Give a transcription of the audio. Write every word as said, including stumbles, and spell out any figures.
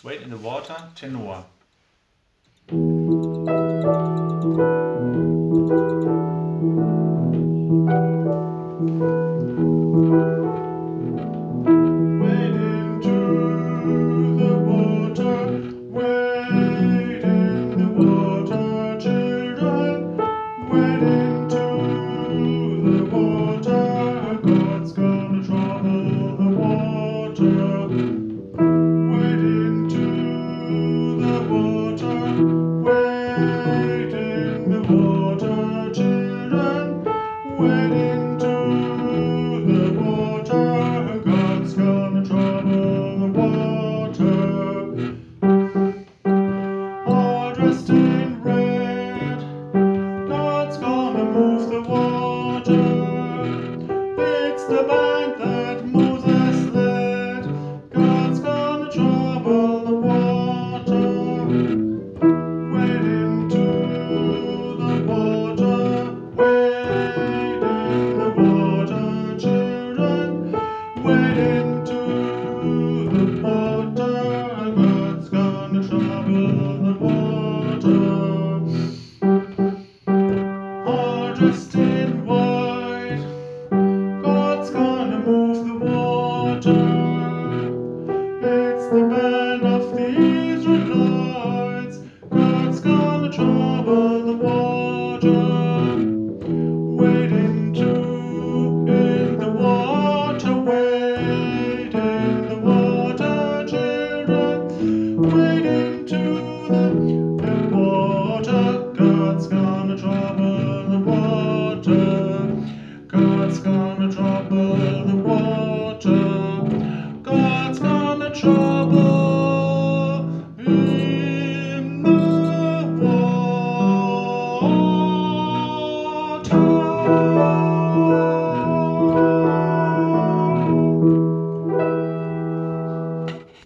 Wade in the Water, Tenor. Wade into the water, wade in the water, children. Wade into the water, God's gonna trouble the water. Wade into the water, wade in the water, children. Wade into the water, God's gonna trouble the water. All dressed in red, God's gonna move the water. It's the band that Moses led. God's gonna trouble the water. Wade into the water, wade in the water, children. Wade into the water, God's gonna trouble the water. All dressed in white, God's gonna move the water. It's the band